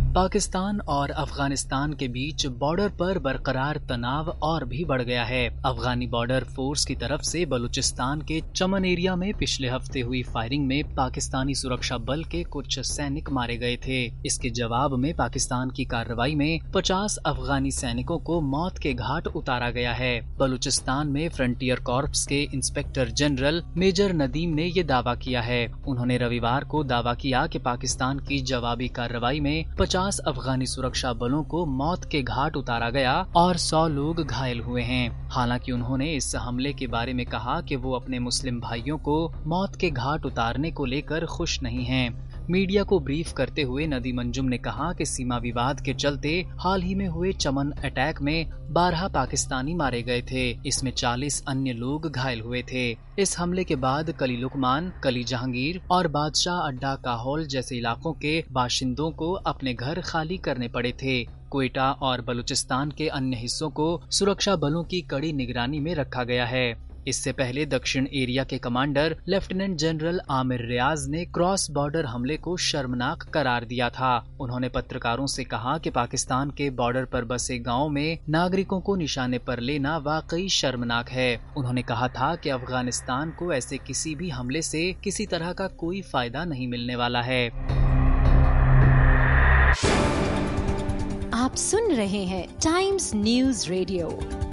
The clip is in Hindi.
पाकिस्तान और अफगानिस्तान के बीच बॉर्डर पर बरकरार तनाव और भी बढ़ गया है। अफगानी बॉर्डर फोर्स की तरफ से बलूचिस्तान के चमन एरिया में पिछले हफ्ते हुई फायरिंग में पाकिस्तानी सुरक्षा बल के कुछ सैनिक मारे गए थे। इसके जवाब में पाकिस्तान की कार्रवाई में 50 अफगानी सैनिकों को मौत के घाट उतारा गया है। बलूचिस्तान में फ्रंटियर कॉर्प्स के इंस्पेक्टर जनरल मेजर नदीम ने ये दावा किया है। उन्होंने रविवार को दावा किया कि पाकिस्तान की जवाबी कार्रवाई में 50 अफगानी सुरक्षा बलों को मौत के घाट उतारा गया और 100 लोग घायल हुए हैं। हालांकि उन्होंने इस हमले के बारे में कहा कि वो अपने मुस्लिम भाइयों को मौत के घाट उतारने को लेकर खुश नहीं हैं। मीडिया को ब्रीफ करते हुए नदीम अंजुम ने कहा कि सीमा विवाद के चलते हाल ही में हुए चमन अटैक में 12 पाकिस्तानी मारे गए थे। इसमें 40 अन्य लोग घायल हुए थे। इस हमले के बाद कली लुकमान, कली जहांगीर और बादशाह अड्डा काहौल जैसे इलाकों के बाशिंदों को अपने घर खाली करने पड़े थे। क्वेटा और बलूचिस्तान के अन्य हिस्सों को सुरक्षा बलों की कड़ी निगरानी में रखा गया है। इससे पहले दक्षिण एरिया के commander lieutenant general Aamir Riaz ने क्रॉस बॉर्डर हमले को शर्मनाक करार दिया था। उन्होंने पत्रकारों से कहा कि पाकिस्तान के बॉर्डर पर बसे गांवों में नागरिकों को निशाने पर लेना वाकई शर्मनाक है। उन्होंने कहा था कि अफगानिस्तान को ऐसे किसी भी हमले से किसी तरह का कोई फायदा नहीं मिलने वाला है। आप सुन रहे हैं टाइम्स न्यूज़ रेडियो।